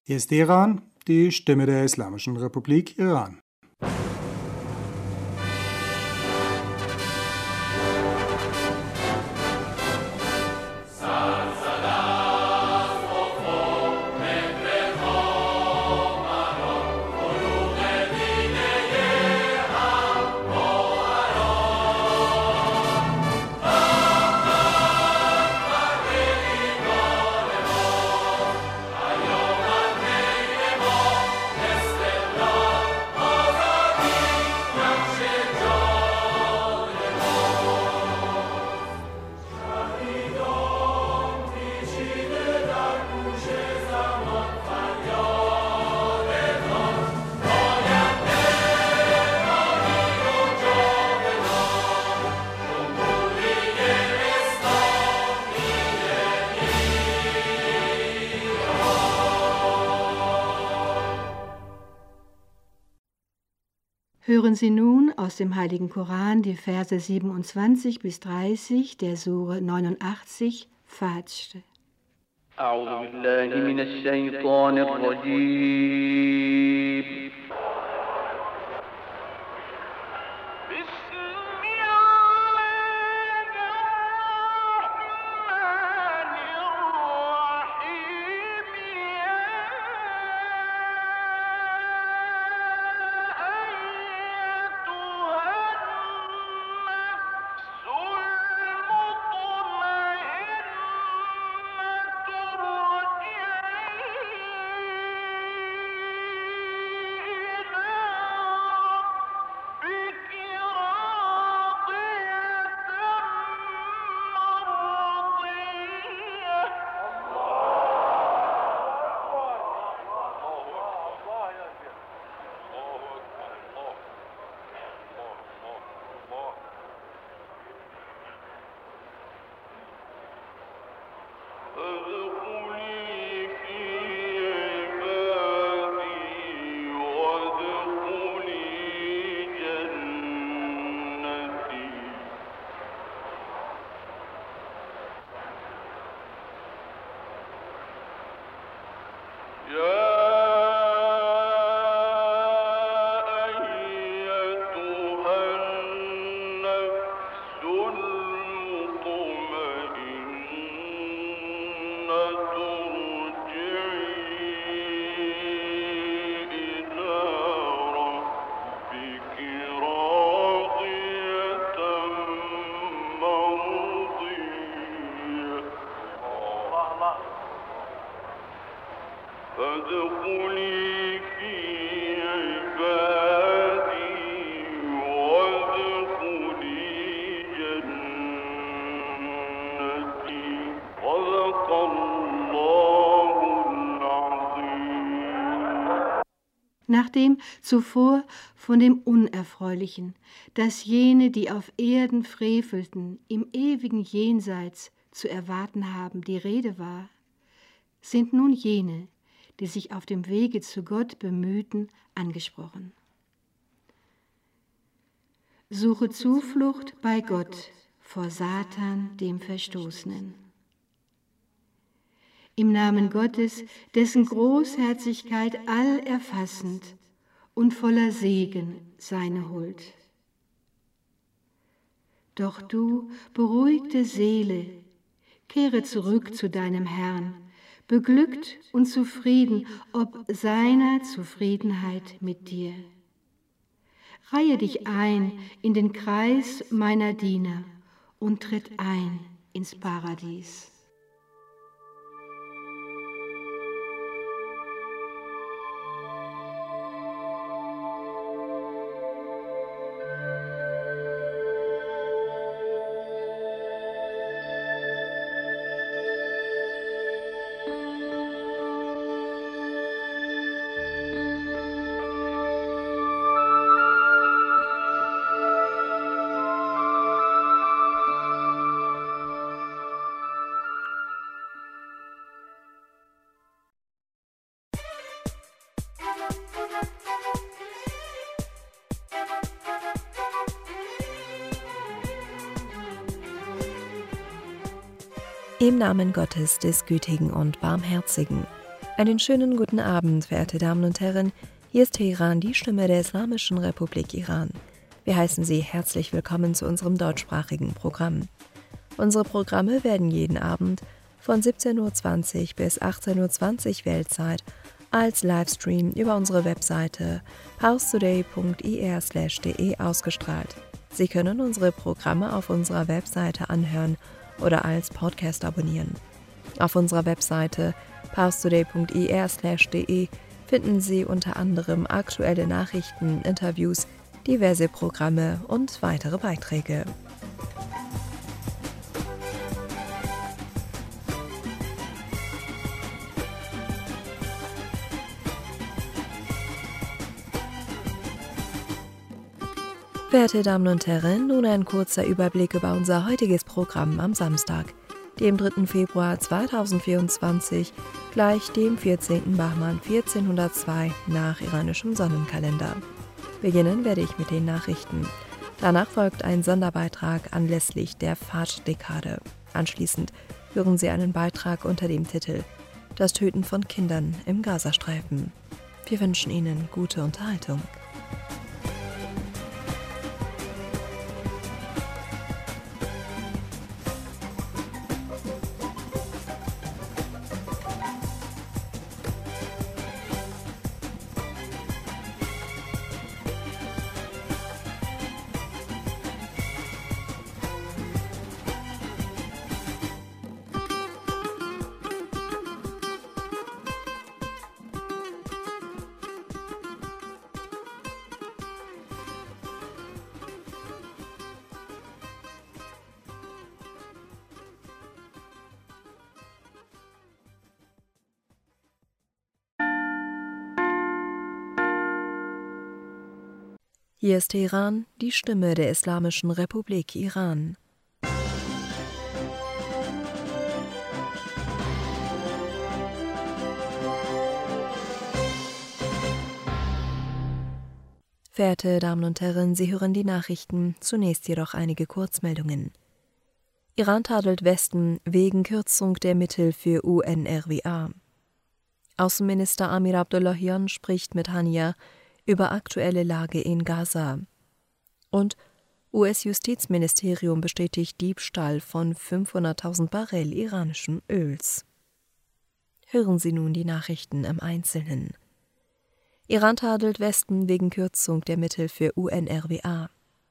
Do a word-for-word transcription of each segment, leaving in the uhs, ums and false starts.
Hier ist Iran, die Stimme der Islamischen Republik Iran. Hören Sie nun aus dem Heiligen Koran die Verse siebenundzwanzig bis dreißig der Sure neunundachtzig, Fajr. أعوذ بالله من الشيطان الرجيم فادخلي في عبادي وادخلي جنتي صدق الله العظيم. Nachdem zuvor von dem Unerfreulichen, dass jene, die auf Erden frevelten, im ewigen Jenseits zu erwarten haben, die Rede war, sind nun jene, die sich auf dem Wege zu Gott bemühten, angesprochen. Suche Zuflucht bei Gott vor Satan, dem Verstoßenen. Im Namen Gottes, dessen Großherzigkeit allerfassend und voller Segen seine Huld. Doch du, beruhigte Seele, kehre zurück zu deinem Herrn, beglückt und zufrieden ob seiner Zufriedenheit mit dir. Reihe dich ein in den Kreis meiner Diener und tritt ein ins Paradies. Im Namen Gottes des Gütigen und Barmherzigen. Einen schönen guten Abend, verehrte Damen und Herren. Hier ist Teheran, die Stimme der Islamischen Republik Iran. Wir heißen Sie herzlich willkommen zu unserem deutschsprachigen Programm. Unsere Programme werden jeden Abend von siebzehn Uhr zwanzig bis achtzehn Uhr zwanzig Weltzeit als Livestream über unsere Webseite paustoday punkt ir slash de ausgestrahlt. Sie können unsere Programme auf unserer Webseite anhören oder als Podcast abonnieren. Auf unserer Webseite paustoday punkt ir slash de finden Sie unter anderem aktuelle Nachrichten, Interviews, diverse Programme und weitere Beiträge. Verehrte Damen und Herren, nun ein kurzer Überblick über unser heutiges Programm am Samstag, dem dritten Februar zweitausendvierundzwanzig, gleich dem vierzehnten Bahman vierzehnhundertzwei nach iranischem Sonnenkalender. Beginnen werde ich mit den Nachrichten. Danach folgt ein Sonderbeitrag anlässlich der Fajr-Dekade. Anschließend hören Sie einen Beitrag unter dem Titel »Das Töten von Kindern im Gazastreifen«. Wir wünschen Ihnen gute Unterhaltung. Hier ist Teheran, die Stimme der Islamischen Republik Iran. Verehrte Damen und Herren, Sie hören die Nachrichten, zunächst jedoch einige Kurzmeldungen. Iran tadelt Westen wegen Kürzung der Mittel für U N R W A. Außenminister Amir Abdullahian spricht mit Hania über aktuelle Lage in Gaza. Und U S-Justizministerium bestätigt Diebstahl von fünfhunderttausend Barrel iranischen Öls. Hören Sie nun die Nachrichten im Einzelnen. Iran tadelt Westen wegen Kürzung der Mittel für U N R W A.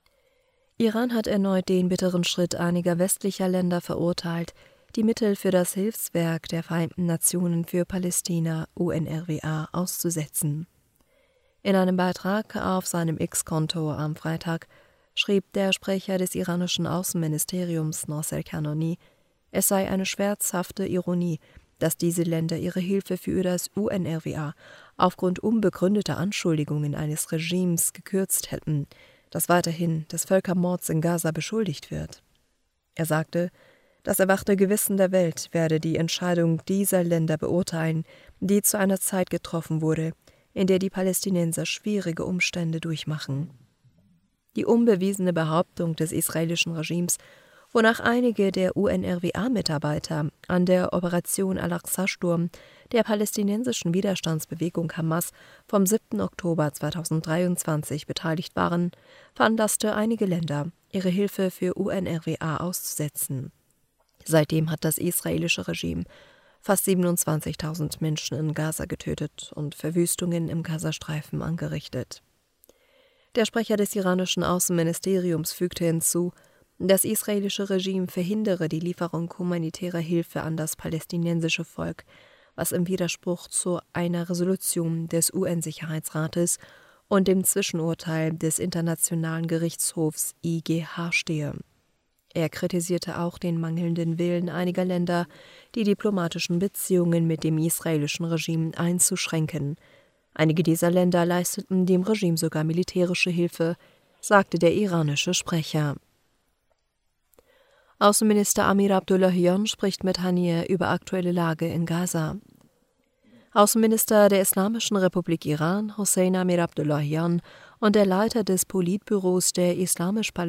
Iran hat erneut den bitteren Schritt einiger westlicher Länder verurteilt, die Mittel für das Hilfswerk der Vereinten Nationen für Palästina U N R W A auszusetzen. In einem Beitrag auf seinem X-Konto am Freitag schrieb der Sprecher des iranischen Außenministeriums Nasser Kanani, es sei eine schmerzhafte Ironie, dass diese Länder ihre Hilfe für das U N R W A aufgrund unbegründeter Anschuldigungen eines Regimes gekürzt hätten, das weiterhin des Völkermords in Gaza beschuldigt wird. Er sagte, das erwachte Gewissen der Welt werde die Entscheidung dieser Länder beurteilen, die zu einer Zeit getroffen wurde, in der die Palästinenser schwierige Umstände durchmachen. Die unbewiesene Behauptung des israelischen Regimes, wonach einige der U N R W A-Mitarbeiter an der Operation Al-Aqsa-Sturm der palästinensischen Widerstandsbewegung Hamas vom siebten Oktober zweitausenddreiundzwanzig beteiligt waren, veranlasste einige Länder, ihre Hilfe für U N R W A auszusetzen. Seitdem hat das israelische Regime fast siebenundzwanzigtausend Menschen in Gaza getötet und Verwüstungen im Gazastreifen angerichtet. Der Sprecher des iranischen Außenministeriums fügte hinzu, das israelische Regime verhindere die Lieferung humanitärer Hilfe an das palästinensische Volk, was im Widerspruch zu einer Resolution des U N-Sicherheitsrates und dem Zwischenurteil des Internationalen Gerichtshofs I G H stehe. Er kritisierte auch den mangelnden Willen einiger Länder, die diplomatischen Beziehungen mit dem israelischen Regime einzuschränken. Einige dieser Länder leisteten dem Regime sogar militärische Hilfe, sagte der iranische Sprecher. Außenminister Amir Abdullahian spricht mit Hanieh über aktuelle Lage in Gaza. Außenminister der Islamischen Republik Iran, Hossein Amir Abdullahian, und der Leiter des Politbüros der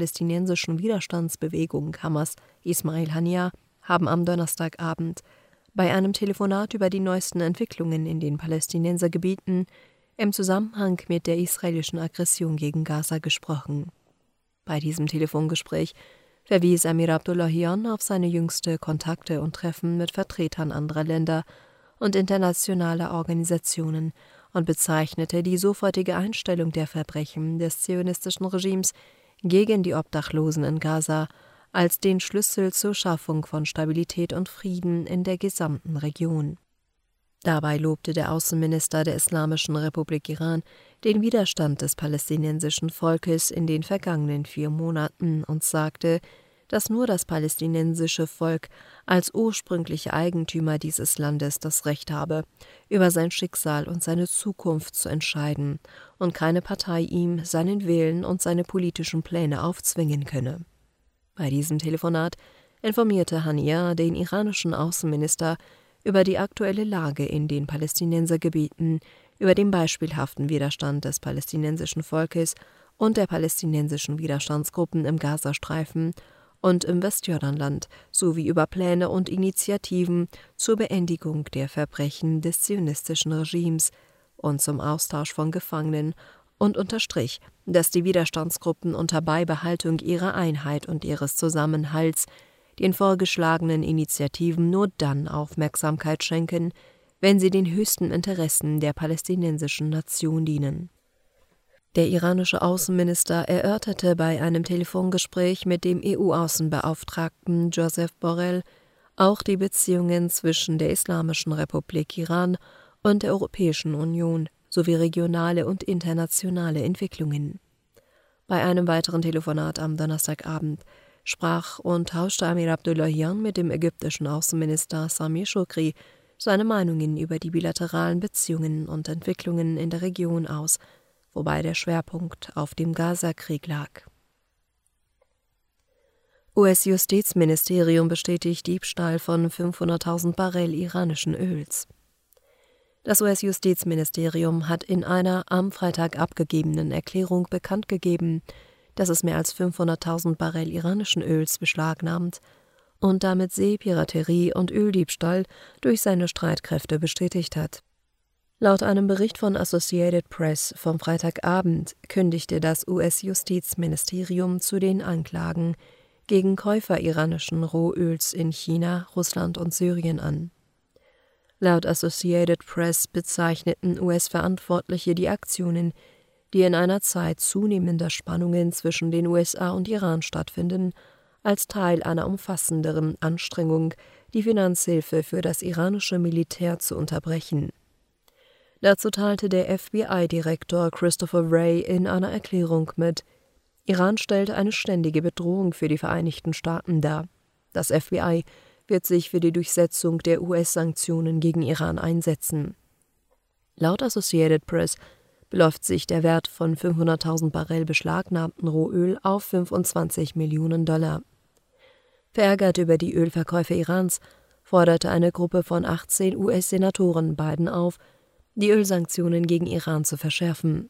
islamisch-palästinensischen Widerstandsbewegung Hamas, Ismail Hanieh, haben am Donnerstagabend bei einem Telefonat über die neuesten Entwicklungen in den Palästinensergebieten im Zusammenhang mit der israelischen Aggression gegen Gaza gesprochen. Bei diesem Telefongespräch verwies Amir Abdullahian auf seine jüngste Kontakte und Treffen mit Vertretern anderer Länder und internationaler Organisationen und bezeichnete die sofortige Einstellung der Verbrechen des zionistischen Regimes gegen die Obdachlosen in Gaza als den Schlüssel zur Schaffung von Stabilität und Frieden in der gesamten Region. Dabei lobte der Außenminister der Islamischen Republik Iran den Widerstand des palästinensischen Volkes in den vergangenen vier Monaten und sagte, dass nur das palästinensische Volk als ursprüngliche Eigentümer dieses Landes das Recht habe, über sein Schicksal und seine Zukunft zu entscheiden und keine Partei ihm seinen Willen und seine politischen Pläne aufzwingen könne. Bei diesem Telefonat informierte Haniyeh den iranischen Außenminister über die aktuelle Lage in den Palästinensergebieten, über den beispielhaften Widerstand des palästinensischen Volkes und der palästinensischen Widerstandsgruppen im Gazastreifen und im Westjordanland sowie über Pläne und Initiativen zur Beendigung der Verbrechen des zionistischen Regimes und zum Austausch von Gefangenen und unterstrich, dass die Widerstandsgruppen unter Beibehaltung ihrer Einheit und ihres Zusammenhalts den vorgeschlagenen Initiativen nur dann Aufmerksamkeit schenken, wenn sie den höchsten Interessen der palästinensischen Nation dienen. Der iranische Außenminister erörterte bei einem Telefongespräch mit dem E U-Außenbeauftragten Joseph Borrell auch die Beziehungen zwischen der Islamischen Republik Iran und der Europäischen Union sowie regionale und internationale Entwicklungen. Bei einem weiteren Telefonat am Donnerstagabend sprach und tauschte Amir Abdullahian mit dem ägyptischen Außenminister Samir Shoukry seine Meinungen über die bilateralen Beziehungen und Entwicklungen in der Region aus, wobei der Schwerpunkt auf dem Gaza-Krieg lag. U S-Justizministerium bestätigt Diebstahl von fünfhunderttausend Barrel iranischen Öls. Das U S-Justizministerium hat in einer am Freitag abgegebenen Erklärung bekannt gegeben, dass es mehr als fünfhunderttausend Barrel iranischen Öls beschlagnahmt und damit Seepiraterie und Öldiebstahl durch seine Streitkräfte bestätigt hat. Laut einem Bericht von Associated Press vom Freitagabend kündigte das U S-Justizministerium zu den Anklagen gegen Käufer iranischen Rohöls in China, Russland und Syrien an. Laut Associated Press bezeichneten U S-Verantwortliche die Aktionen, die in einer Zeit zunehmender Spannungen zwischen den U S A und Iran stattfinden, als Teil einer umfassenderen Anstrengung, die Finanzhilfe für das iranische Militär zu unterbrechen. Dazu teilte der F B I-Direktor Christopher Wray in einer Erklärung mit: Iran stellt eine ständige Bedrohung für die Vereinigten Staaten dar. Das F B I wird sich für die Durchsetzung der U S-Sanktionen gegen Iran einsetzen. Laut Associated Press beläuft sich der Wert von fünfhunderttausend Barrel beschlagnahmten Rohöl auf fünfundzwanzig Millionen Dollar. Verärgert über die Ölverkäufe Irans forderte eine Gruppe von achtzehn U S-Senatoren Biden auf, die Ölsanktionen gegen Iran zu verschärfen.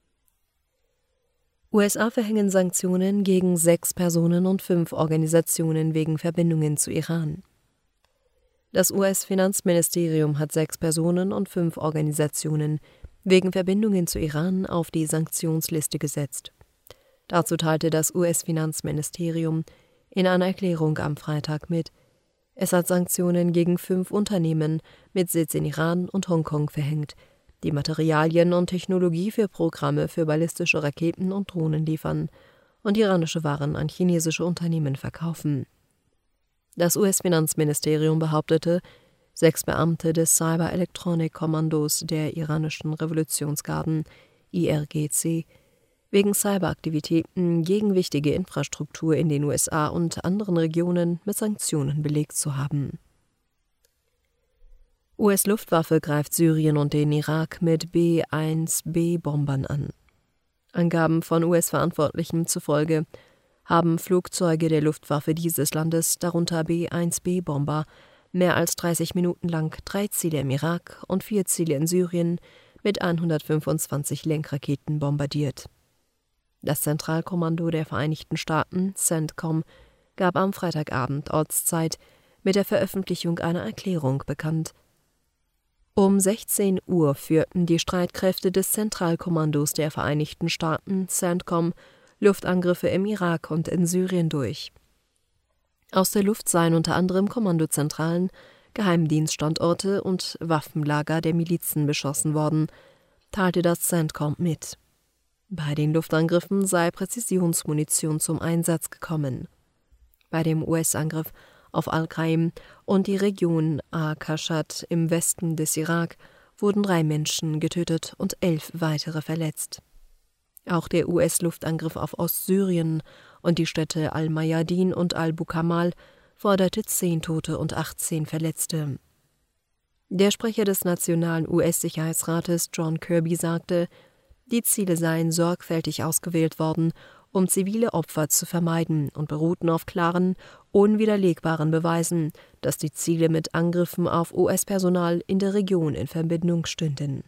U S A verhängen Sanktionen gegen sechs Personen und fünf Organisationen wegen Verbindungen zu Iran. Das U S-Finanzministerium hat sechs Personen und fünf Organisationen wegen Verbindungen zu Iran auf die Sanktionsliste gesetzt. Dazu teilte das U S-Finanzministerium in einer Erklärung am Freitag mit: Es hat Sanktionen gegen fünf Unternehmen mit Sitz in Iran und Hongkong verhängt, die Materialien und Technologie für Programme für ballistische Raketen und Drohnen liefern und iranische Waren an chinesische Unternehmen verkaufen. Das U S-Finanzministerium behauptete, sechs Beamte des Cyber-Electronic-Kommandos der iranischen Revolutionsgarden I R G C wegen Cyberaktivitäten gegen wichtige Infrastruktur in den U S A und anderen Regionen mit Sanktionen belegt zu haben. U S-Luftwaffe greift Syrien und den Irak mit B eins B-Bombern an. Angaben von U S-Verantwortlichen zufolge haben Flugzeuge der Luftwaffe dieses Landes, darunter B eins B-Bomber, mehr als dreißig Minuten lang drei Ziele im Irak und vier Ziele in Syrien mit hundertfünfundzwanzig Lenkraketen bombardiert. Das Zentralkommando der Vereinigten Staaten, CENTCOM, gab am Freitagabend Ortszeit mit der Veröffentlichung einer Erklärung bekannt. Um sechzehn Uhr führten die Streitkräfte des Zentralkommandos der Vereinigten Staaten, CENTCOM, Luftangriffe im Irak und in Syrien durch. Aus der Luft seien unter anderem Kommandozentralen, Geheimdienststandorte und Waffenlager der Milizen beschossen worden, teilte das CENTCOM mit. Bei den Luftangriffen sei Präzisionsmunition zum Einsatz gekommen. Bei dem U S-Angriff auf Al-Qaim und die Region Al-Qashad im Westen des Irak wurden drei Menschen getötet und elf weitere verletzt. Auch der U S-Luftangriff auf Ostsyrien und die Städte Al-Mayadin und Al-Bukamal forderte zehn Tote und achtzehn Verletzte. Der Sprecher des Nationalen U S-Sicherheitsrates John Kirby sagte, die Ziele seien sorgfältig ausgewählt worden, um zivile Opfer zu vermeiden und beruhten auf klaren, unwiderlegbaren Beweisen, dass die Ziele mit Angriffen auf U S-Personal in der Region in Verbindung stünden.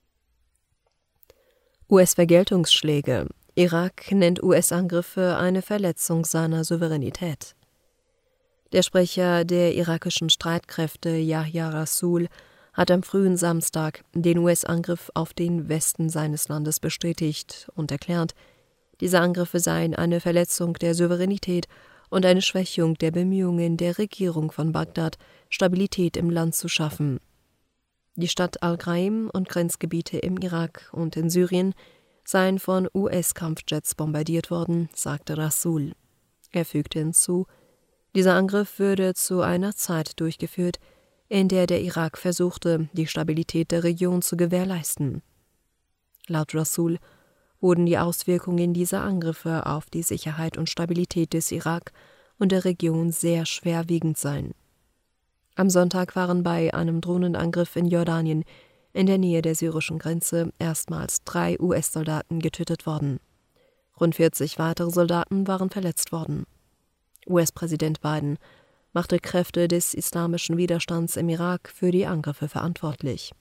U S-Vergeltungsschläge. Irak nennt U S-Angriffe eine Verletzung seiner Souveränität. Der Sprecher der irakischen Streitkräfte Yahya Rasool hat am frühen Samstag den U S-Angriff auf den Westen seines Landes bestätigt und erklärt, diese Angriffe seien eine Verletzung der Souveränität und eine Schwächung der Bemühungen der Regierung von Bagdad, Stabilität im Land zu schaffen. Die Stadt Al-Qaim und Grenzgebiete im Irak und in Syrien seien von U S-Kampfjets bombardiert worden, sagte Rasool. Er fügte hinzu, dieser Angriff würde zu einer Zeit durchgeführt, in der der Irak versuchte, die Stabilität der Region zu gewährleisten. Laut Rasool wurden die Auswirkungen dieser Angriffe auf die Sicherheit und Stabilität des Irak und der Region sehr schwerwiegend sein. Am Sonntag waren bei einem Drohnenangriff in Jordanien in der Nähe der syrischen Grenze erstmals drei U S-Soldaten getötet worden. Rund vierzig weitere Soldaten waren verletzt worden. U S-Präsident Biden machte Kräfte des islamischen Widerstands im Irak für die Angriffe verantwortlich.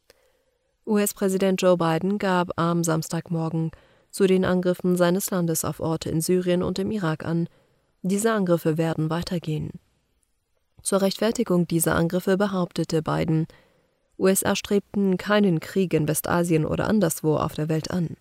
U S-Präsident Joe Biden gab am Samstagmorgen zu den Angriffen seines Landes auf Orte in Syrien und im Irak an, diese Angriffe werden weitergehen. Zur Rechtfertigung dieser Angriffe behauptete Biden, U S A strebten keinen Krieg in Westasien oder anderswo auf der Welt an.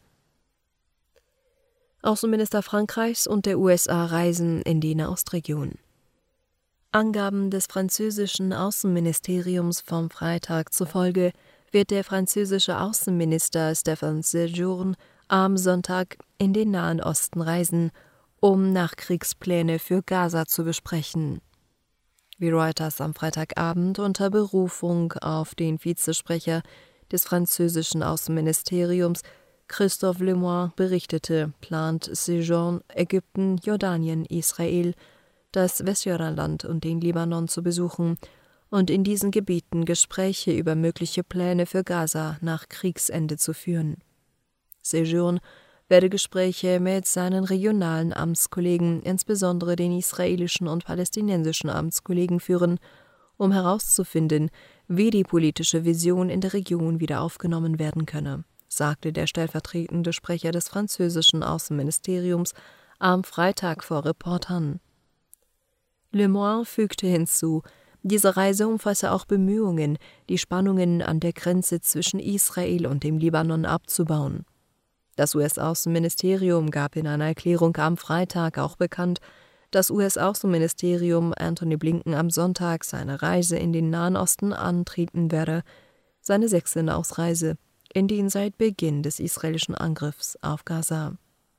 Außenminister Frankreichs und der U S A reisen in die Nahostregion. Angaben des französischen Außenministeriums vom Freitag zufolge wird der französische Außenminister Stéphane Séjourné am Sonntag in den Nahen Osten reisen, um Nachkriegspläne für Gaza zu besprechen. Wie Reuters am Freitagabend unter Berufung auf den Vizesprecher des französischen Außenministeriums Christophe Lemoine berichtete, plant Séjourné Ägypten, Jordanien, Israel, das Westjordanland und den Libanon zu besuchen und in diesen Gebieten Gespräche über mögliche Pläne für Gaza nach Kriegsende zu führen. Séjourné werde Gespräche mit seinen regionalen Amtskollegen, insbesondere den israelischen und palästinensischen Amtskollegen, führen, um herauszufinden, wie die politische Vision in der Region wieder aufgenommen werden könne, sagte der stellvertretende Sprecher des französischen Außenministeriums am Freitag vor Reportern. Lemoine fügte hinzu, diese Reise umfasse auch Bemühungen, die Spannungen an der Grenze zwischen Israel und dem Libanon abzubauen. Das U S-Außenministerium gab in einer Erklärung am Freitag auch bekannt, dass U S-Außenministerium Antony Blinken am Sonntag seine Reise in den Nahen Osten antreten werde, seine sechste Ausreise in den seit Beginn des israelischen Angriffs auf Gaza.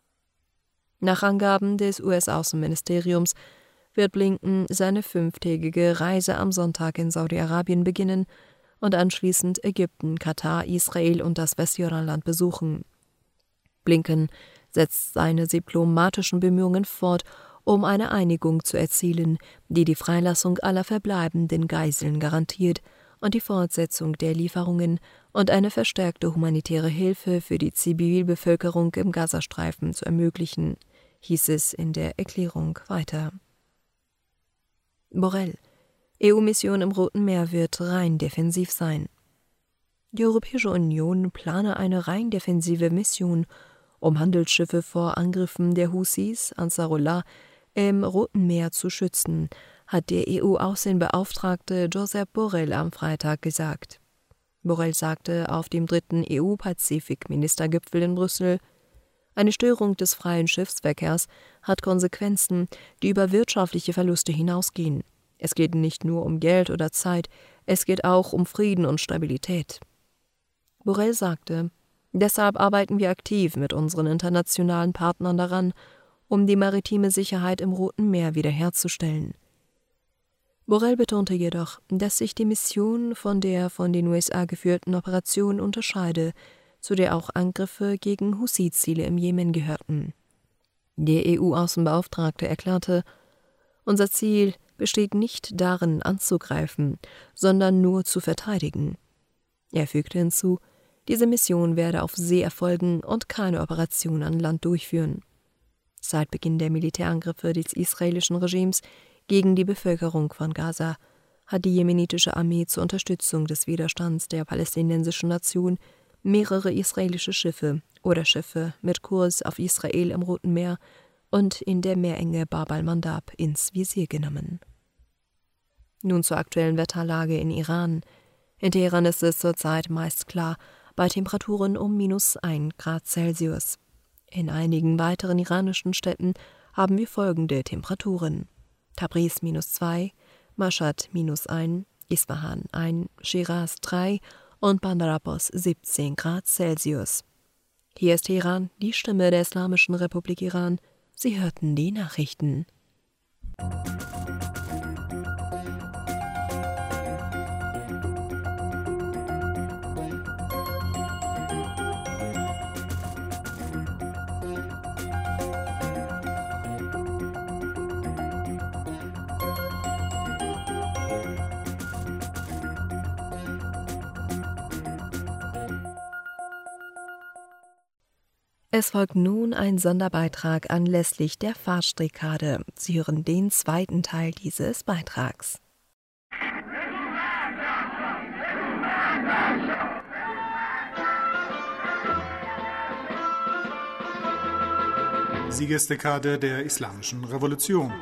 Nach Angaben des U S-Außenministeriums wird Blinken seine fünftägige Reise am Sonntag in Saudi-Arabien beginnen und anschließend Ägypten, Katar, Israel und das Westjordanland besuchen. Blinken setzt seine diplomatischen Bemühungen fort, um eine Einigung zu erzielen, die die Freilassung aller verbleibenden Geiseln garantiert und die Fortsetzung der Lieferungen und eine verstärkte humanitäre Hilfe für die Zivilbevölkerung im Gazastreifen zu ermöglichen, hieß es in der Erklärung weiter. Borrell: E U-Mission im Roten Meer wird rein defensiv sein. Die Europäische Union plane eine rein defensive Mission, um Handelsschiffe vor Angriffen der Houthis, Ansarullah, im Roten Meer zu schützen, hat der E U-Außenbeauftragte Josep Borrell am Freitag gesagt. Borrell sagte auf dem dritten E U-Pazifik-Ministergipfel in Brüssel: Eine Störung des freien Schiffsverkehrs hat Konsequenzen, die über wirtschaftliche Verluste hinausgehen. Es geht nicht nur um Geld oder Zeit, es geht auch um Frieden und Stabilität. Borrell sagte: Deshalb arbeiten wir aktiv mit unseren internationalen Partnern daran, um die maritime Sicherheit im Roten Meer wiederherzustellen. Borrell betonte jedoch, dass sich die Mission von der von den U S A geführten Operation unterscheide, zu der auch Angriffe gegen Husi-Ziele im Jemen gehörten. Der E U-Außenbeauftragte erklärte: Unser Ziel besteht nicht darin, anzugreifen, sondern nur zu verteidigen. Er fügte hinzu, diese Mission werde auf See erfolgen und keine Operation an Land durchführen. Seit Beginn der Militärangriffe des israelischen Regimes gegen die Bevölkerung von Gaza hat die jemenitische Armee zur Unterstützung des Widerstands der palästinensischen Nation mehrere israelische Schiffe oder Schiffe mit Kurs auf Israel im Roten Meer und in der Meerenge Bab al-Mandab ins Visier genommen. Nun zur aktuellen Wetterlage in Iran. In Teheran ist es zurzeit meist klar, bei Temperaturen um minus ein Grad Celsius. In einigen weiteren iranischen Städten haben wir folgende Temperaturen: Tabriz minus zwei, Mashhad minus ein, Isfahan ein, Shiraz drei und Bandar Abbas siebzehn Grad Celsius. Hier ist Teheran, die Stimme der Islamischen Republik Iran. Sie hörten die Nachrichten. Es folgt nun ein Sonderbeitrag anlässlich der Fastdekade. Sie hören den zweiten Teil dieses Beitrags. Siegesdekade der Islamischen Revolution.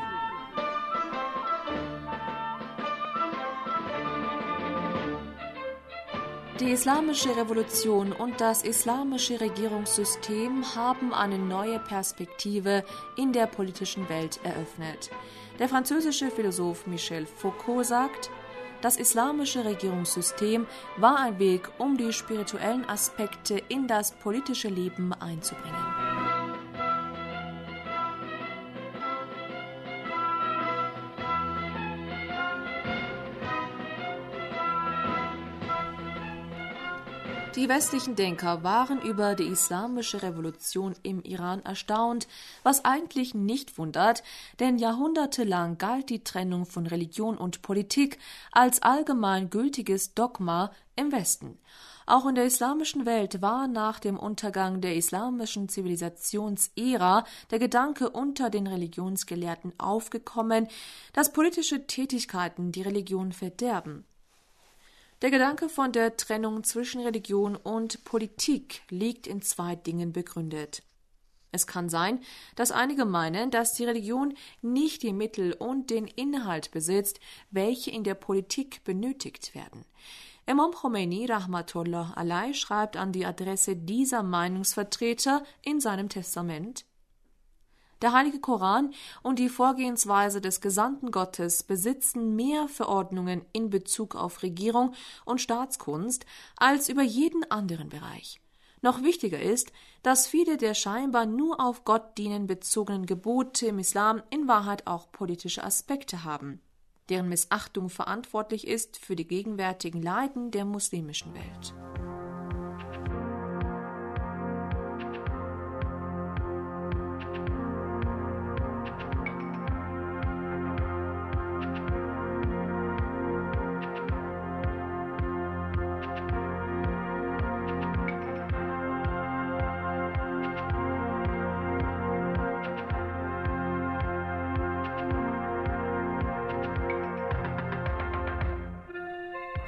Die Islamische Revolution und das islamische Regierungssystem haben eine neue Perspektive in der politischen Welt eröffnet. Der französische Philosoph Michel Foucault sagt: Das islamische Regierungssystem war ein Weg, um die spirituellen Aspekte in das politische Leben einzubringen. Die westlichen Denker waren über die islamische Revolution im Iran erstaunt, was eigentlich nicht wundert, denn jahrhundertelang galt die Trennung von Religion und Politik als allgemein gültiges Dogma im Westen. Auch in der islamischen Welt war nach dem Untergang der islamischen Zivilisationsära der Gedanke unter den Religionsgelehrten aufgekommen, dass politische Tätigkeiten die Religion verderben. Der Gedanke von der Trennung zwischen Religion und Politik liegt in zwei Dingen begründet. Es kann sein, dass einige meinen, dass die Religion nicht die Mittel und den Inhalt besitzt, welche in der Politik benötigt werden. Imam Khomeini Rahmatullah alai schreibt an die Adresse dieser Meinungsvertreter in seinem Testament: Der Heilige Koran und die Vorgehensweise des Gesandten Gottes besitzen mehr Verordnungen in Bezug auf Regierung und Staatskunst als über jeden anderen Bereich. Noch wichtiger ist, dass viele der scheinbar nur auf Gott dienen bezogenen Gebote im Islam in Wahrheit auch politische Aspekte haben, deren Missachtung verantwortlich ist für die gegenwärtigen Leiden der muslimischen Welt.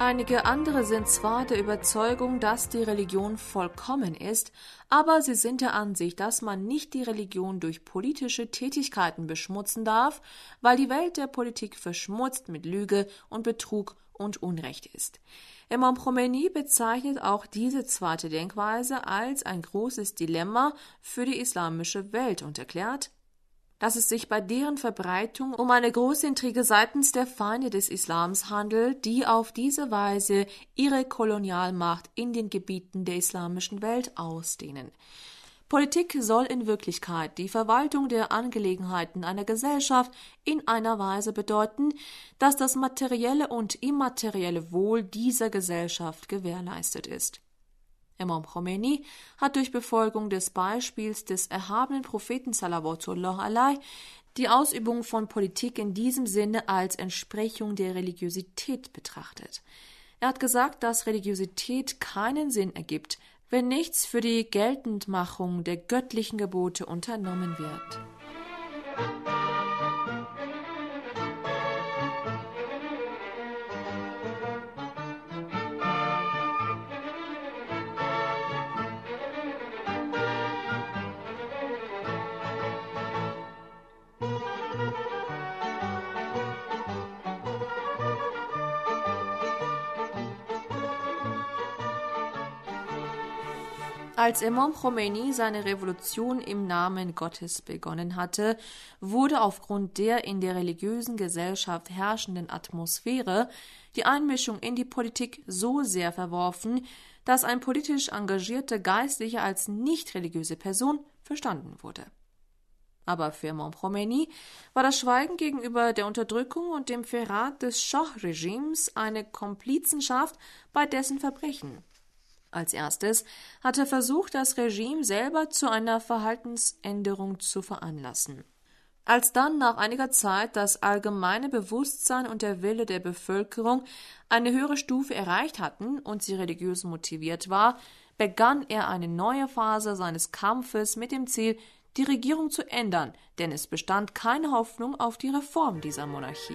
Einige andere sind zwar der Überzeugung, dass die Religion vollkommen ist, aber sie sind der Ansicht, dass man nicht die Religion durch politische Tätigkeiten beschmutzen darf, weil die Welt der Politik verschmutzt mit Lüge und Betrug und Unrecht ist. Imam Khomeini bezeichnet auch diese zweite Denkweise als ein großes Dilemma für die islamische Welt und erklärt, dass es sich bei deren Verbreitung um eine große Intrige seitens der Feinde des Islams handelt, die auf diese Weise ihre Kolonialmacht in den Gebieten der islamischen Welt ausdehnen. Politik soll in Wirklichkeit die Verwaltung der Angelegenheiten einer Gesellschaft in einer Weise bedeuten, dass das materielle und immaterielle Wohl dieser Gesellschaft gewährleistet ist. Imam Khomeini hat durch Befolgung des Beispiels des erhabenen Propheten salawatullah alaihi die Ausübung von Politik in diesem Sinne als Entsprechung der Religiosität betrachtet. Er hat gesagt, dass Religiosität keinen Sinn ergibt, wenn nichts für die Geltendmachung der göttlichen Gebote unternommen wird. Als Imam Khomeini seine Revolution im Namen Gottes begonnen hatte, wurde aufgrund der in der religiösen Gesellschaft herrschenden Atmosphäre die Einmischung in die Politik so sehr verworfen, dass ein politisch engagierter Geistlicher als nicht religiöse Person verstanden wurde. Aber für Imam Khomeini war das Schweigen gegenüber der Unterdrückung und dem Verrat des Schah-Regimes eine Komplizenschaft bei dessen Verbrechen. Als erstes hat er versucht, das Regime selber zu einer Verhaltensänderung zu veranlassen. Als dann nach einiger Zeit das allgemeine Bewusstsein und der Wille der Bevölkerung eine höhere Stufe erreicht hatten und sie religiös motiviert war, begann er eine neue Phase seines Kampfes mit dem Ziel, die Regierung zu ändern, denn es bestand keine Hoffnung auf die Reform dieser Monarchie.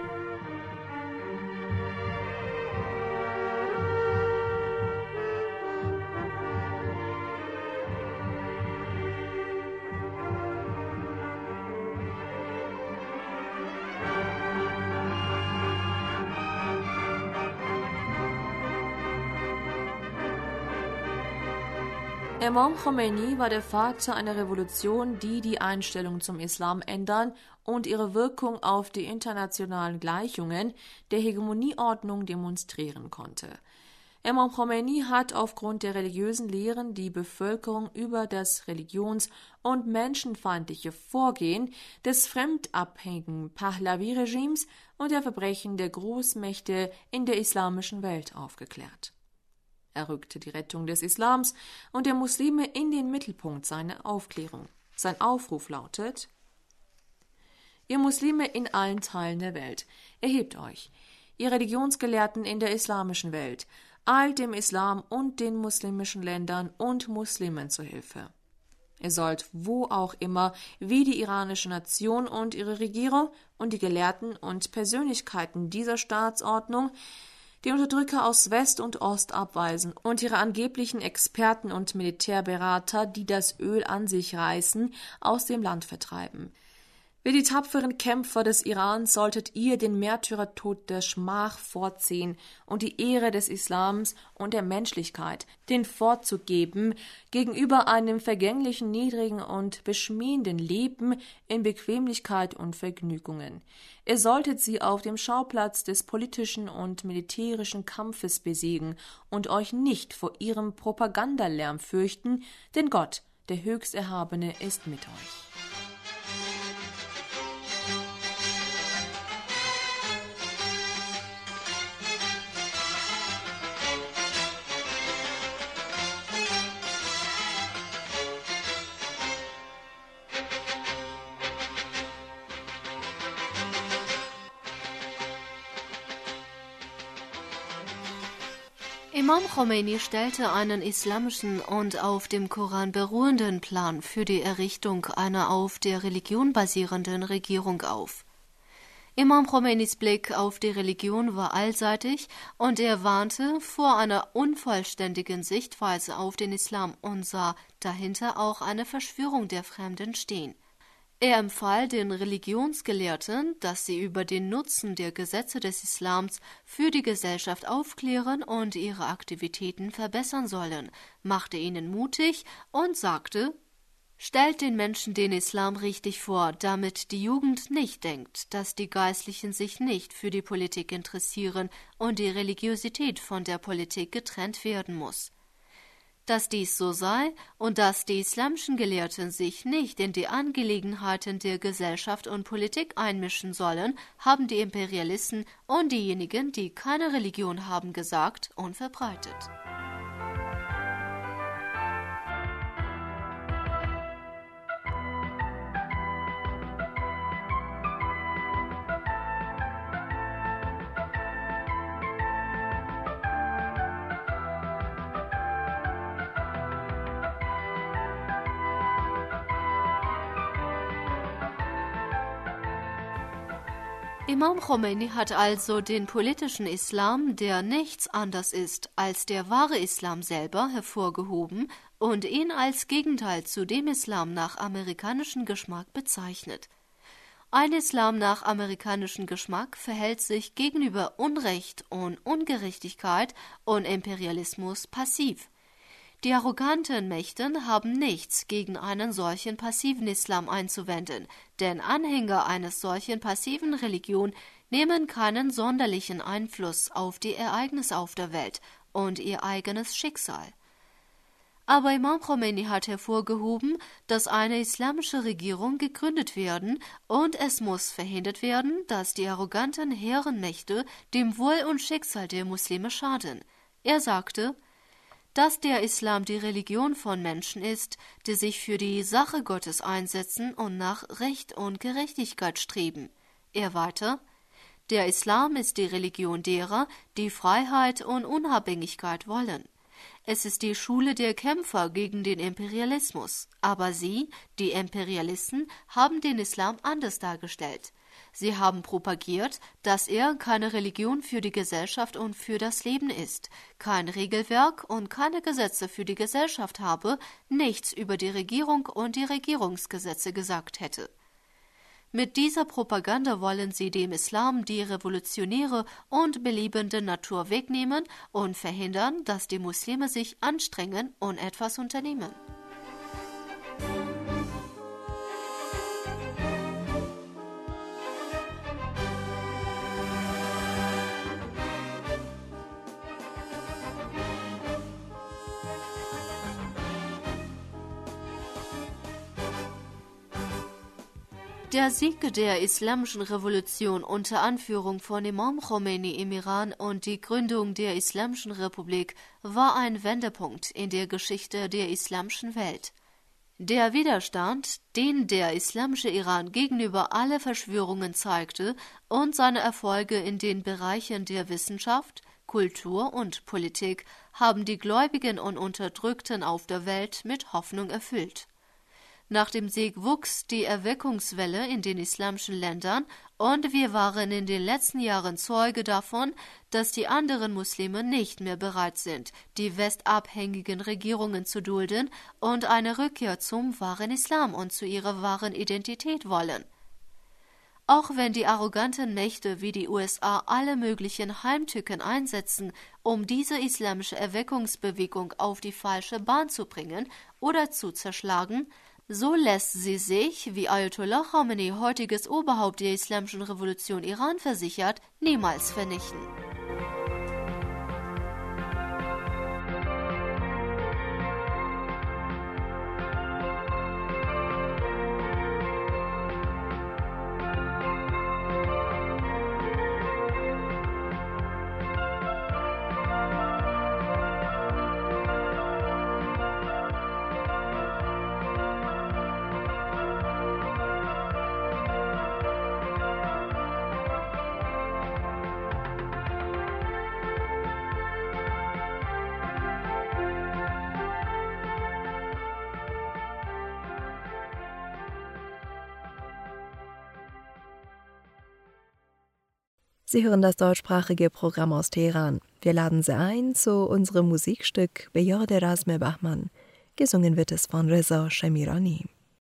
Imam Khomeini war der Vater einer Revolution, die die Einstellung zum Islam ändern und ihre Wirkung auf die internationalen Gleichungen der Hegemonieordnung demonstrieren konnte. Imam Khomeini hat aufgrund der religiösen Lehren die Bevölkerung über das religions- und menschenfeindliche Vorgehen des fremdabhängigen Pahlavi-Regimes und der Verbrechen der Großmächte in der islamischen Welt aufgeklärt. Er rückte die Rettung des Islams und der Muslime in den Mittelpunkt seiner Aufklärung. Sein Aufruf lautet: Ihr Muslime in allen Teilen der Welt, erhebt euch, ihr Religionsgelehrten in der islamischen Welt, eilt dem Islam und den muslimischen Ländern und Muslimen zu Hilfe. Ihr sollt wo auch immer, wie die iranische Nation und ihre Regierung und die Gelehrten und Persönlichkeiten dieser Staatsordnung die Unterdrücker aus West und Ost abweisen und ihre angeblichen Experten und Militärberater, die das Öl an sich reißen, aus dem Land vertreiben. Wie die tapferen Kämpfer des Irans solltet ihr den Märtyrertod der Schmach vorziehen und die Ehre des Islams und der Menschlichkeit den Vorzug geben gegenüber einem vergänglichen, niedrigen und beschmiedenden Leben in Bequemlichkeit und Vergnügungen. Ihr solltet sie auf dem Schauplatz des politischen und militärischen Kampfes besiegen und euch nicht vor ihrem Propagandalärm fürchten, denn Gott, der Höchsterhabene, ist mit euch. Imam Khomeini stellte einen islamischen und auf dem Koran beruhenden Plan für die Errichtung einer auf der Religion basierenden Regierung auf. Imam Khomeinis Blick auf die Religion war allseitig und er warnte vor einer unvollständigen Sichtweise auf den Islam und sah dahinter auch eine Verschwörung der Fremden stehen. Er empfahl den Religionsgelehrten, dass sie über den Nutzen der Gesetze des Islams für die Gesellschaft aufklären und ihre Aktivitäten verbessern sollen, machte ihnen mutig und sagte: Stellt den Menschen den Islam richtig vor, damit die Jugend nicht denkt, dass die Geistlichen sich nicht für die Politik interessieren und die Religiosität von der Politik getrennt werden muss. Dass dies so sei und dass die islamischen Gelehrten sich nicht in die Angelegenheiten der Gesellschaft und Politik einmischen sollen, haben die Imperialisten und diejenigen, die keine Religion haben, gesagt und verbreitet. Imam Khomeini hat also den politischen Islam, der nichts anders ist als der wahre Islam selber, hervorgehoben und ihn als Gegenteil zu dem Islam nach amerikanischem Geschmack bezeichnet. Ein Islam nach amerikanischem Geschmack verhält sich gegenüber Unrecht und Ungerechtigkeit und Imperialismus passiv. Die arroganten Mächte haben nichts gegen einen solchen passiven Islam einzuwenden, denn Anhänger eines solchen passiven Religion nehmen keinen sonderlichen Einfluss auf die Ereignisse auf der Welt und ihr eigenes Schicksal. Aber Imam Khomeini hat hervorgehoben, dass eine islamische Regierung gegründet werden und es muss verhindert werden, dass die arroganten Herrenmächte dem Wohl und Schicksal der Muslime schaden. Er sagte, dass der Islam die Religion von Menschen ist, die sich für die Sache Gottes einsetzen und nach Recht und Gerechtigkeit streben. Er weiter: Der Islam ist die Religion derer, die Freiheit und Unabhängigkeit wollen. Es ist die Schule der Kämpfer gegen den Imperialismus, aber sie, die Imperialisten, haben den Islam anders dargestellt. Sie haben propagiert, dass er keine Religion für die Gesellschaft und für das Leben ist, kein Regelwerk und keine Gesetze für die Gesellschaft habe, nichts über die Regierung und die Regierungsgesetze gesagt hätte. Mit dieser Propaganda wollen sie dem Islam die revolutionäre und belebende Natur wegnehmen und verhindern, dass die Muslime sich anstrengen und etwas unternehmen. Der Sieg der Islamischen Revolution unter Anführung von Imam Khomeini im Iran und die Gründung der Islamischen Republik war ein Wendepunkt in der Geschichte der islamischen Welt. Der Widerstand, den der islamische Iran gegenüber alle Verschwörungen zeigte, und seine Erfolge in den Bereichen der Wissenschaft, Kultur und Politik haben die Gläubigen und Unterdrückten auf der Welt mit Hoffnung erfüllt. Nach dem Sieg wuchs die Erweckungswelle in den islamischen Ländern und wir waren in den letzten Jahren Zeuge davon, dass die anderen Muslime nicht mehr bereit sind, die westabhängigen Regierungen zu dulden und eine Rückkehr zum wahren Islam und zu ihrer wahren Identität wollen. Auch wenn die arroganten Mächte wie die U S A alle möglichen Heimtücken einsetzen, um diese islamische Erweckungsbewegung auf die falsche Bahn zu bringen oder zu zerschlagen, so lässt sie sich, wie Ayatollah Khamenei, heutiges Oberhaupt der Islamischen Revolution Iran, versichert, niemals vernichten. Sie hören das deutschsprachige Programm aus Teheran. Wir laden Sie ein zu unserem Musikstück Beyard Razme Bahman. Gesungen wird es von Reza Shemirani.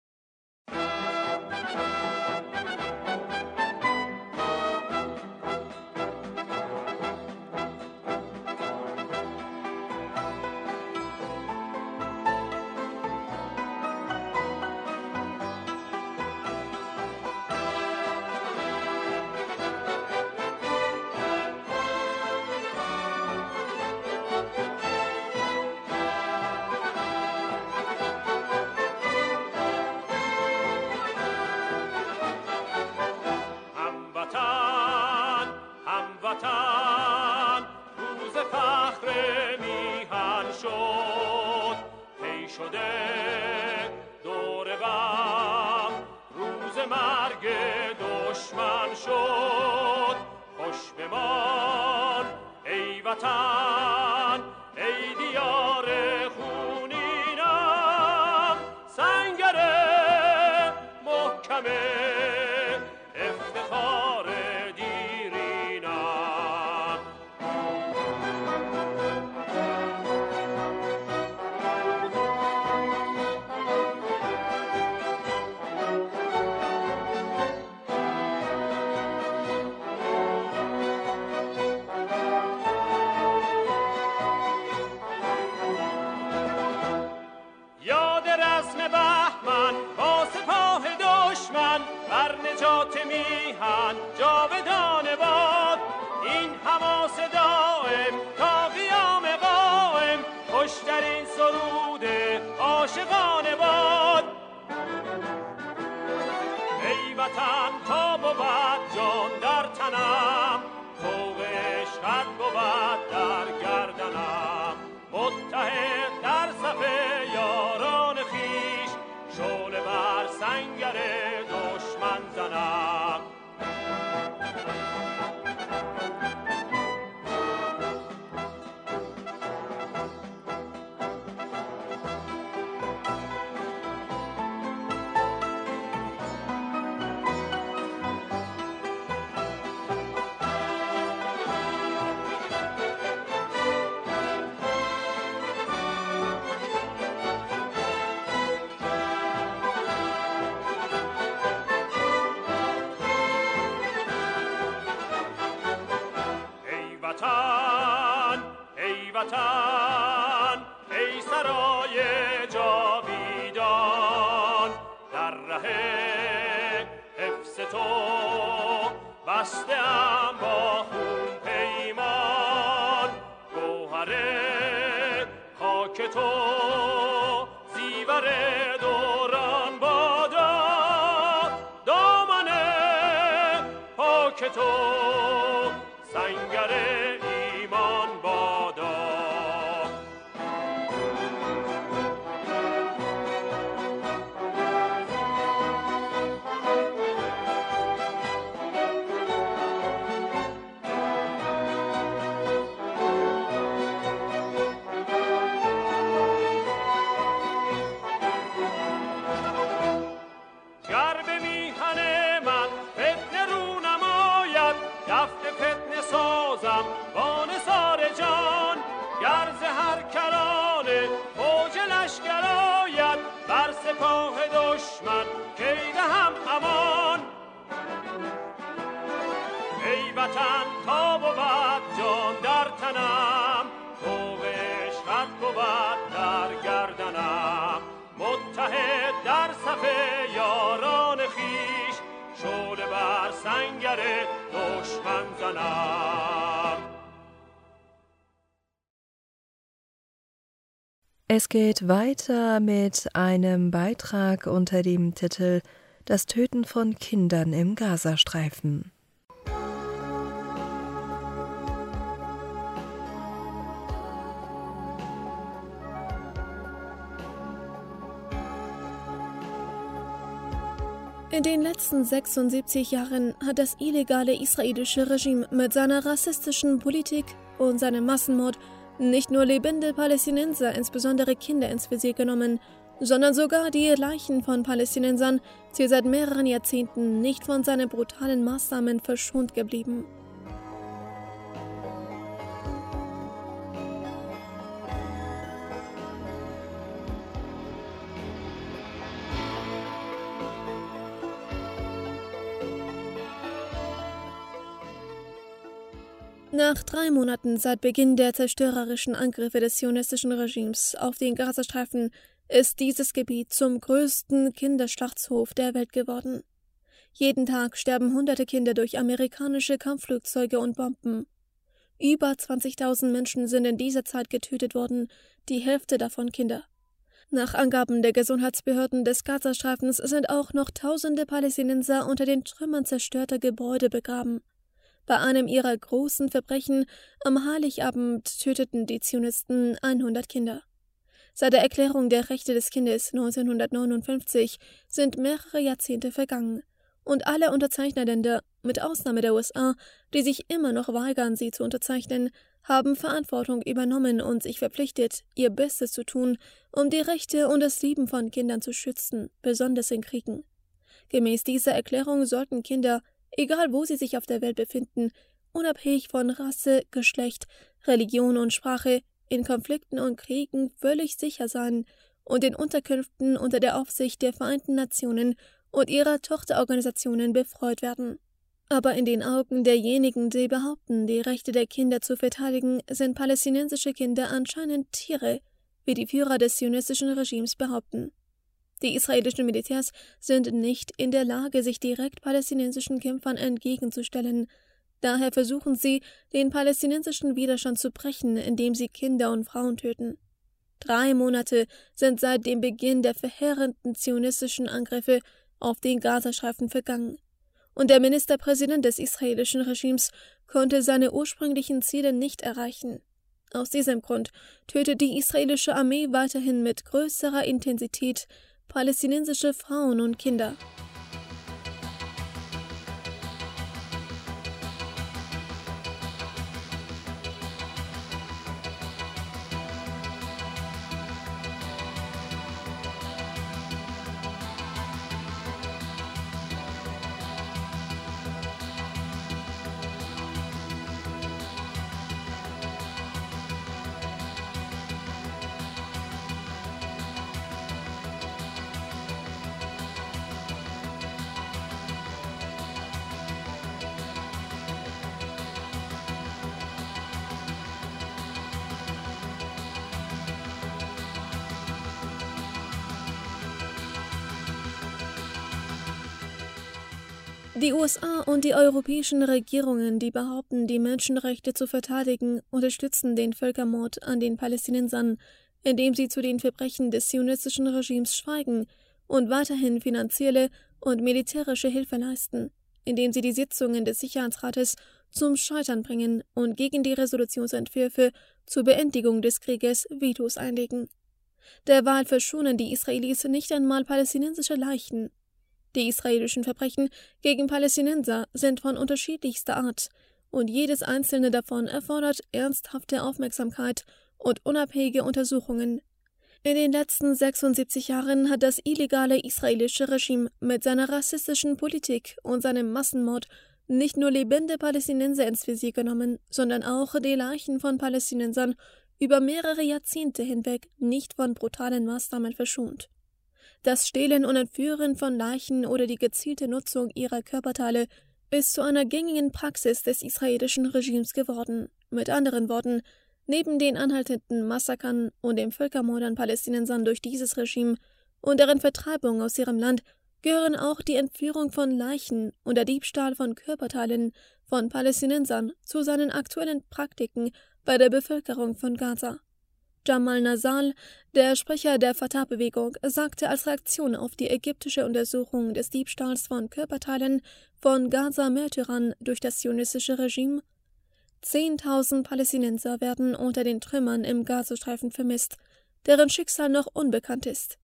Es geht weiter mit einem Beitrag unter dem Titel Das Töten von Kindern im Gazastreifen. In den letzten sechsundsiebzig Jahren hat das illegale israelische Regime mit seiner rassistischen Politik und seinem Massenmord nicht nur lebende Palästinenser, insbesondere Kinder, ins Visier genommen, sondern sogar die Leichen von Palästinensern, die seit mehreren Jahrzehnten nicht von seinen brutalen Maßnahmen verschont geblieben. Nach drei Monaten seit Beginn der zerstörerischen Angriffe des zionistischen Regimes auf den Gazastreifen ist dieses Gebiet zum größten Kinderschlachtshof der Welt geworden. Jeden Tag sterben hunderte Kinder durch amerikanische Kampfflugzeuge und Bomben. Über zwanzigtausend Menschen sind in dieser Zeit getötet worden, die Hälfte davon Kinder. Nach Angaben der Gesundheitsbehörden des Gazastreifens sind auch noch tausende Palästinenser unter den Trümmern zerstörter Gebäude begraben. Bei einem ihrer großen Verbrechen am Heiligabend töteten die Zionisten hundert Kinder. Seit der Erklärung der Rechte des Kindes neunzehnhundertneunundfünfzig sind mehrere Jahrzehnte vergangen und alle Unterzeichnerländer, mit Ausnahme der U S A, die sich immer noch weigern, sie zu unterzeichnen, haben Verantwortung übernommen und sich verpflichtet, ihr Bestes zu tun, um die Rechte und das Leben von Kindern zu schützen, besonders in Kriegen. Gemäß dieser Erklärung sollten Kinder, egal wo sie sich auf der Welt befinden, unabhängig von Rasse, Geschlecht, Religion und Sprache, in Konflikten und Kriegen völlig sicher sein und in Unterkünften unter der Aufsicht der Vereinten Nationen und ihrer Tochterorganisationen befreut werden. Aber in den Augen derjenigen, die behaupten, die Rechte der Kinder zu verteidigen, sind palästinensische Kinder anscheinend Tiere, wie die Führer des zionistischen Regimes behaupten. Die israelischen Militärs sind nicht in der Lage, sich direkt palästinensischen Kämpfern entgegenzustellen. Daher versuchen sie, den palästinensischen Widerstand zu brechen, indem sie Kinder und Frauen töten. Drei Monate sind seit dem Beginn der verheerenden zionistischen Angriffe auf den Gazastreifen vergangen. Und der Ministerpräsident des israelischen Regimes konnte seine ursprünglichen Ziele nicht erreichen. Aus diesem Grund tötet die israelische Armee weiterhin mit größerer Intensität palästinensische Frauen und Kinder. Die U S A und die europäischen Regierungen, die behaupten, die Menschenrechte zu verteidigen, unterstützen den Völkermord an den Palästinensern, indem sie zu den Verbrechen des zionistischen Regimes schweigen und weiterhin finanzielle und militärische Hilfe leisten, indem sie die Sitzungen des Sicherheitsrates zum Scheitern bringen und gegen die Resolutionsentwürfe zur Beendigung des Krieges Vetos einlegen. Derweil verschonen die Israelis nicht einmal palästinensische Leichen. Die israelischen Verbrechen gegen Palästinenser sind von unterschiedlichster Art und jedes einzelne davon erfordert ernsthafte Aufmerksamkeit und unabhängige Untersuchungen. In den letzten sechsundsiebzig Jahren hat das illegale israelische Regime mit seiner rassistischen Politik und seinem Massenmord nicht nur lebende Palästinenser ins Visier genommen, sondern auch die Leichen von Palästinensern über mehrere Jahrzehnte hinweg nicht von brutalen Maßnahmen verschont. Das Stehlen und Entführen von Leichen oder die gezielte Nutzung ihrer Körperteile ist zu einer gängigen Praxis des israelischen Regimes geworden. Mit anderen Worten, neben den anhaltenden Massakern und dem Völkermord an Palästinensern durch dieses Regime und deren Vertreibung aus ihrem Land gehören auch die Entführung von Leichen und der Diebstahl von Körperteilen von Palästinensern zu seinen aktuellen Praktiken bei der Bevölkerung von Gaza. Jamal Nasal, der Sprecher der Fatah-Bewegung, sagte als Reaktion auf die ägyptische Untersuchung des Diebstahls von Körperteilen von Gaza-Märtyrern durch das zionistische Regime: Zehntausend Palästinenser werden unter den Trümmern im Gazastreifen vermisst, deren Schicksal noch unbekannt ist.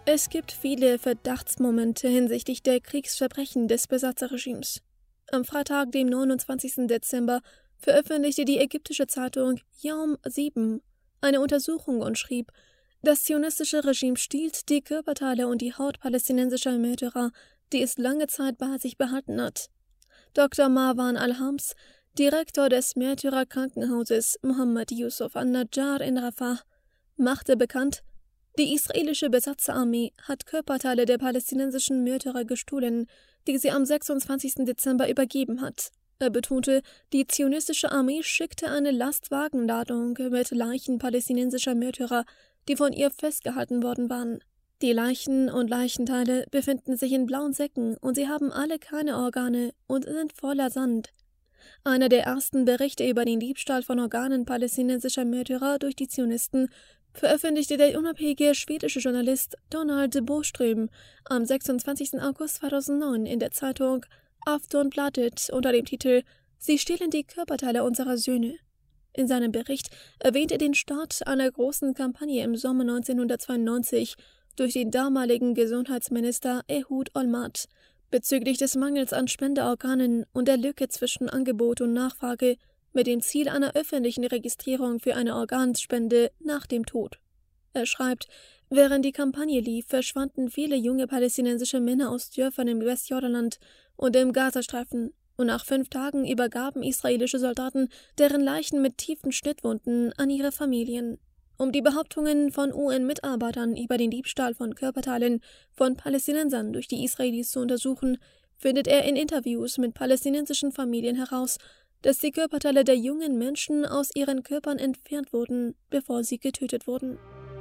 Es gibt viele Verdachtsmomente hinsichtlich der Kriegsverbrechen des Besatzerregimes. Am Freitag, dem neunundzwanzigsten Dezember, veröffentlichte die ägyptische Zeitung Yom sieben eine Untersuchung und schrieb, das zionistische Regime stiehlt die Körperteile und die Haut palästinensischer Märtyrer, die es lange Zeit bei sich behalten hat. Doktor Marwan al-Hams, Direktor des Märtyrerkrankenhauses Mohammed Yusuf an-Najjar in Rafah, machte bekannt, die israelische Besatzerarmee hat Körperteile der palästinensischen Märtyrer gestohlen, die sie am sechsundzwanzigsten Dezember übergeben hat. Er betonte, die zionistische Armee schickte eine Lastwagenladung mit Leichen palästinensischer Märtyrer, die von ihr festgehalten worden waren. Die Leichen und Leichenteile befinden sich in blauen Säcken und sie haben alle keine Organe und sind voller Sand. Einer der ersten Berichte über den Diebstahl von Organen palästinensischer Märtyrer durch die Zionisten veröffentlichte der unabhängige schwedische Journalist Donald Boström am sechsundzwanzigsten August zweitausendneun in der Zeitung Aftonbladet unter dem Titel »Sie stehlen die Körperteile unserer Söhne«. In seinem Bericht erwähnt er den Start einer großen Kampagne im Sommer neunzehnhundertzweiundneunzig durch den damaligen Gesundheitsminister Ehud Olmert bezüglich des Mangels an Spenderorganen und der Lücke zwischen Angebot und Nachfrage mit dem Ziel einer öffentlichen Registrierung für eine Organspende nach dem Tod. Er schreibt, während die Kampagne lief, verschwanden viele junge palästinensische Männer aus Dörfern im Westjordanland und im Gazastreifen, und nach fünf Tagen übergaben israelische Soldaten deren Leichen mit tiefen Schnittwunden an ihre Familien. Um die Behauptungen von U N-Mitarbeitern über den Diebstahl von Körperteilen von Palästinensern durch die Israelis zu untersuchen, findet er in Interviews mit palästinensischen Familien heraus, dass die Körperteile der jungen Menschen aus ihren Körpern entfernt wurden, bevor sie getötet wurden.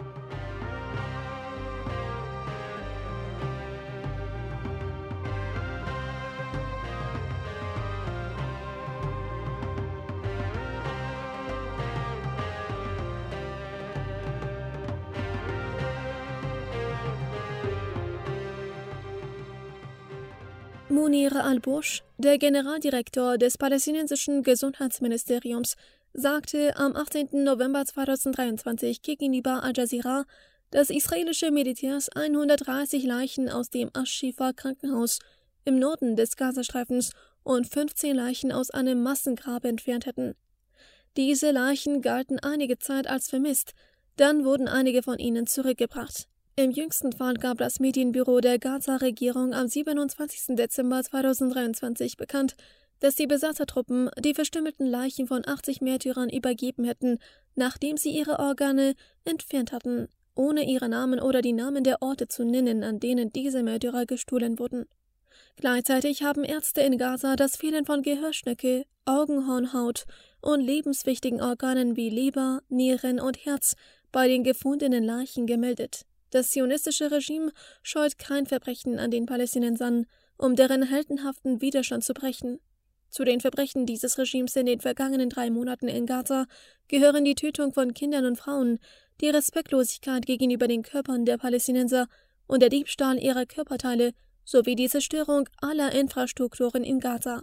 Munir al-Bush, der Generaldirektor des palästinensischen Gesundheitsministeriums, sagte am achtzehnten November zweitausenddreiundzwanzig gegenüber Al Jazeera, dass israelische Militärs hundertdreißig Leichen aus dem Asch-Shifa-Krankenhaus im Norden des Gazastreifens und fünfzehn Leichen aus einem Massengrab entfernt hätten. Diese Leichen galten einige Zeit als vermisst, dann wurden einige von ihnen zurückgebracht. Im jüngsten Fall gab das Medienbüro der Gaza-Regierung am siebenundzwanzigsten Dezember zweitausenddreiundzwanzig bekannt, dass die Besatzertruppen die verstümmelten Leichen von achtzig Märtyrern übergeben hätten, nachdem sie ihre Organe entfernt hatten, ohne ihre Namen oder die Namen der Orte zu nennen, an denen diese Märtyrer gestohlen wurden. Gleichzeitig haben Ärzte in Gaza das Fehlen von Gehörschnecke, Augenhornhaut und lebenswichtigen Organen wie Leber, Nieren und Herz bei den gefundenen Leichen gemeldet. Das zionistische Regime scheut kein Verbrechen an den Palästinensern, um deren heldenhaften Widerstand zu brechen. Zu den Verbrechen dieses Regimes in den vergangenen drei Monaten in Gaza gehören die Tötung von Kindern und Frauen, die Respektlosigkeit gegenüber den Körpern der Palästinenser und der Diebstahl ihrer Körperteile sowie die Zerstörung aller Infrastrukturen in Gaza.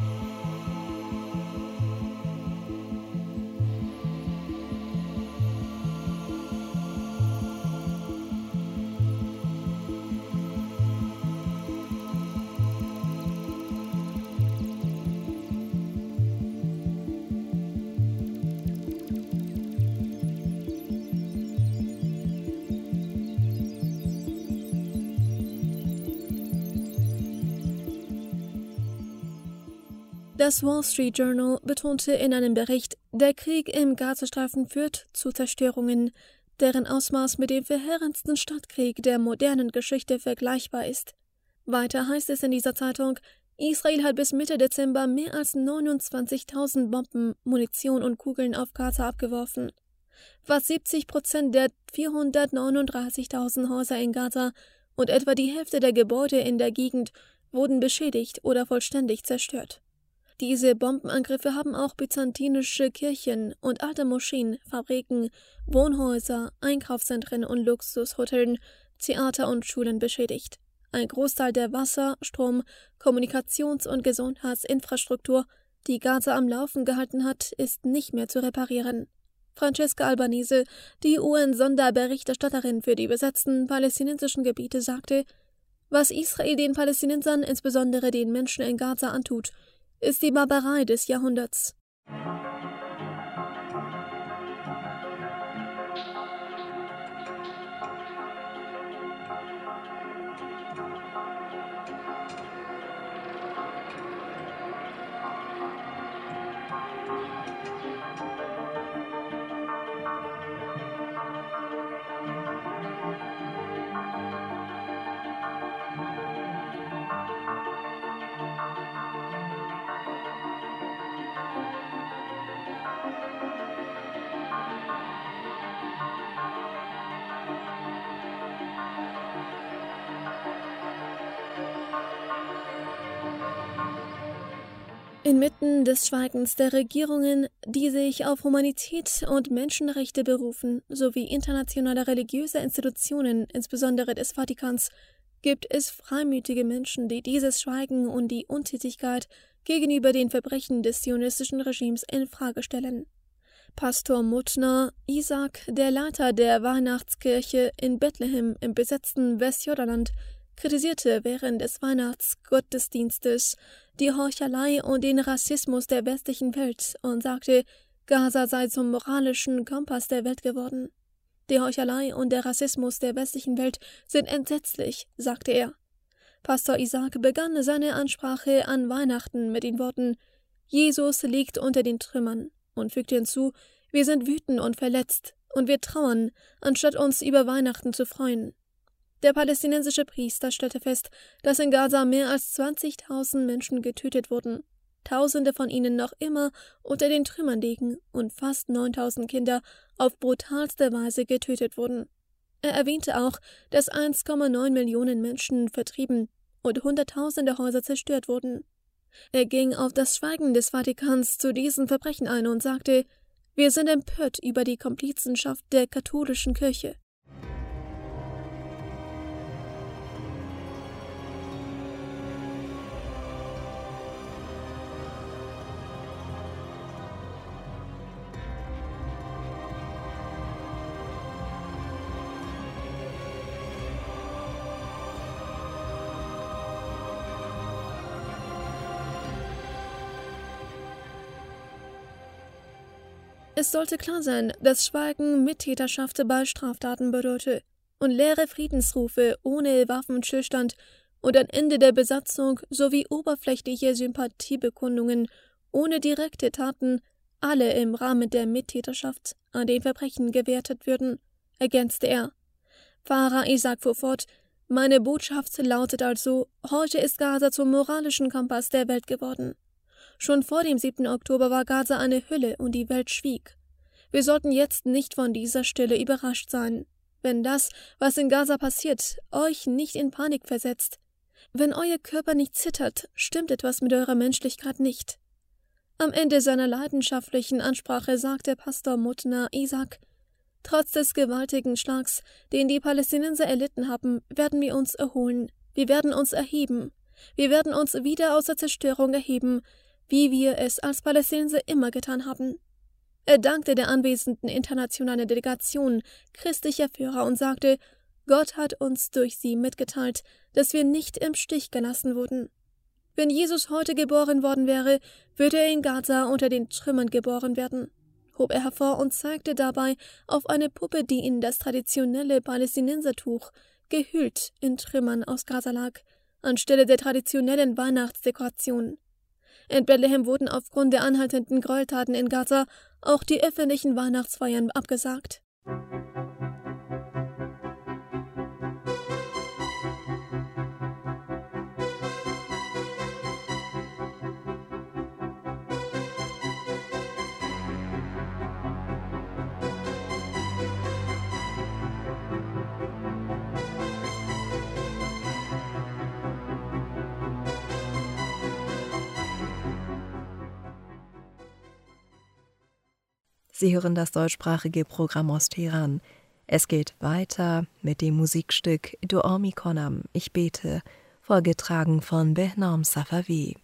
Das Wall Street Journal betonte in einem Bericht, der Krieg im Gazastreifen führt zu Zerstörungen, deren Ausmaß mit dem verheerendsten Stadtkrieg der modernen Geschichte vergleichbar ist. Weiter heißt es in dieser Zeitung, Israel hat bis Mitte Dezember mehr als neunundzwanzigtausend Bomben, Munition und Kugeln auf Gaza abgeworfen. Fast siebzig Prozent der vierhundertneununddreißigtausend Häuser in Gaza und etwa die Hälfte der Gebäude in der Gegend wurden beschädigt oder vollständig zerstört. Diese Bombenangriffe haben auch byzantinische Kirchen und alte Moscheen, Fabriken, Wohnhäuser, Einkaufszentren und Luxushotels, Theater und Schulen beschädigt. Ein Großteil der Wasser-, Strom-, Kommunikations- und Gesundheitsinfrastruktur, die Gaza am Laufen gehalten hat, ist nicht mehr zu reparieren. Francesca Albanese, die U N-Sonderberichterstatterin für die besetzten palästinensischen Gebiete, sagte, was Israel den Palästinensern, insbesondere den Menschen in Gaza, antut, ist die Barbarei des Jahrhunderts. Inmitten des Schweigens der Regierungen, die sich auf Humanität und Menschenrechte berufen, sowie internationale religiöse Institutionen, insbesondere des Vatikans, gibt es freimütige Menschen, die dieses Schweigen und die Untätigkeit gegenüber den Verbrechen des zionistischen Regimes in Frage stellen. Pastor Mutner Isaac, der Leiter der Weihnachtskirche in Bethlehem im besetzten Westjordanland, kritisierte während des Weihnachtsgottesdienstes die Heuchelei und den Rassismus der westlichen Welt und sagte, Gaza sei zum moralischen Kompass der Welt geworden. Die Heuchelei und der Rassismus der westlichen Welt sind entsetzlich, sagte er. Pastor Isaac begann seine Ansprache an Weihnachten mit den Worten, Jesus liegt unter den Trümmern, und fügte hinzu, wir sind wütend und verletzt, und wir trauern, anstatt uns über Weihnachten zu freuen. Der palästinensische Priester stellte fest, dass in Gaza mehr als zwanzigtausend Menschen getötet wurden, Tausende von ihnen noch immer unter den Trümmern liegen und fast neuntausend Kinder auf brutalste Weise getötet wurden. Er erwähnte auch, dass eins Komma neun Millionen Menschen vertrieben und Hunderttausende Häuser zerstört wurden. Er ging auf das Schweigen des Vatikans zu diesen Verbrechen ein und sagte, wir sind empört über die Komplizenschaft der katholischen Kirche. Es sollte klar sein, dass Schweigen Mittäterschaft bei Straftaten bedeute und leere Friedensrufe ohne Waffenstillstand und ein Ende der Besatzung sowie oberflächliche Sympathiebekundungen ohne direkte Taten alle im Rahmen der Mittäterschaft an den Verbrechen gewertet würden, ergänzte er. Pfarrer Isaac fuhr fort, meine Botschaft lautet also, heute ist Gaza zum moralischen Kompass der Welt geworden. Schon vor dem siebten Oktober war Gaza eine Hülle und die Welt schwieg. Wir sollten jetzt nicht von dieser Stille überrascht sein. Wenn das, was in Gaza passiert, euch nicht in Panik versetzt, wenn euer Körper nicht zittert, stimmt etwas mit eurer Menschlichkeit nicht. Am Ende seiner leidenschaftlichen Ansprache sagte Pastor Mutner Isaac, trotz des gewaltigen Schlags, den die Palästinenser erlitten haben, werden wir uns erholen. Wir werden uns erheben. Wir werden uns wieder aus der Zerstörung erheben, wie wir es als Palästinenser immer getan haben. Er dankte der anwesenden internationalen Delegation christlicher Führer und sagte, Gott hat uns durch sie mitgeteilt, dass wir nicht im Stich gelassen wurden. Wenn Jesus heute geboren worden wäre, würde er in Gaza unter den Trümmern geboren werden, hob er hervor und zeigte dabei auf eine Puppe, die in das traditionelle Palästinensertuch, gehüllt in Trümmern aus Gaza lag, anstelle der traditionellen Weihnachtsdekoration. In Bethlehem wurden aufgrund der anhaltenden Gräueltaten in Gaza auch die öffentlichen Weihnachtsfeiern abgesagt. Sie hören das deutschsprachige Programm aus Teheran. Es geht weiter mit dem Musikstück Du'a Mikonam, ich bete, vorgetragen von Behnam Safavi.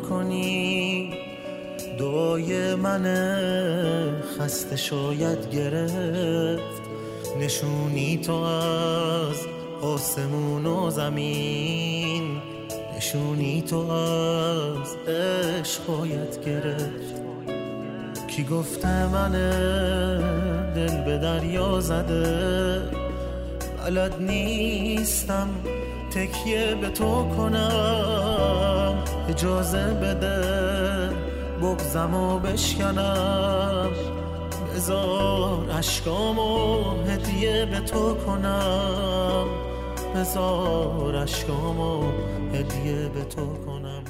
کنی. دعای من خسته شاید گرفت، نشونی تو از آسمون و زمین، نشونی تو از عشق باید گرفت. کی گفته من دل به دریا زده، بلد نیستم تکیه به تو کنم. اجازه بده بغضمو بشکنم، بذار اشکامو هدیه به تو کنم، بذار اشکامو هدیه به تو کنم.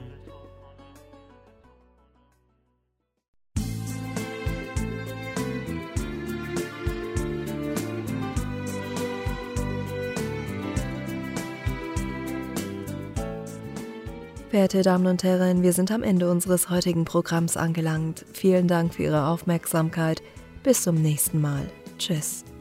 Verehrte Damen und Herren, wir sind am Ende unseres heutigen Programms angelangt. Vielen Dank für Ihre Aufmerksamkeit. Bis zum nächsten Mal. Tschüss.